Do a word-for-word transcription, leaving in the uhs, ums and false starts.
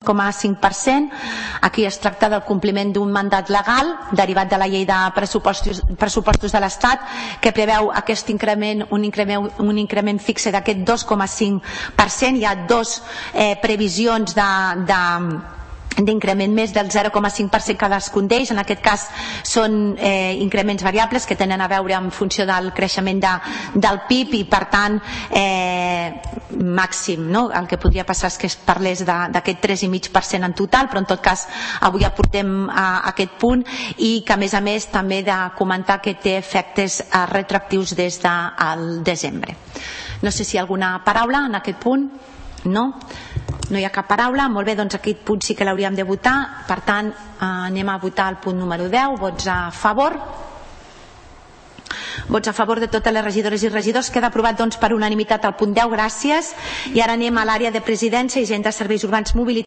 coma cinc per cent. Aquí es tracta del compliment d'un mandat legal derivat de la llei de pressupostos, pressupostos de l'Estat, que preveu aquest increment, un increment, un increment fixe d'aquest dos coma cinc per cent. Hi ha dos eh, previsions de, de d'increment més del zero coma cinc per cent cadascun d'ells. En aquest cas són eh, increments variables que tenen a veure en funció del creixement de, del P I B i per tant eh, màxim, no? El que podria passar és que es parlés d'aquest tres coma cinc per cent en total, però en tot cas avui aportem a, a aquest punt, i que a més a més també de comentar que té efectes eh, retroactius des del desembre. No sé si hi ha alguna paraula en aquest punt. No? No hi ha cap paraula. Molt bé, doncs aquest punt sí que l'hauríem de votar. Per tant, eh, anem a votar el punt número deu. Vots a favor. Vots a favor de totes les regidores i regidors. Queda aprovat doncs per unanimitat el punt deu. Gràcies. I ara anem a l'àrea de presidència, hisenda, serveis urbans, mobilitat.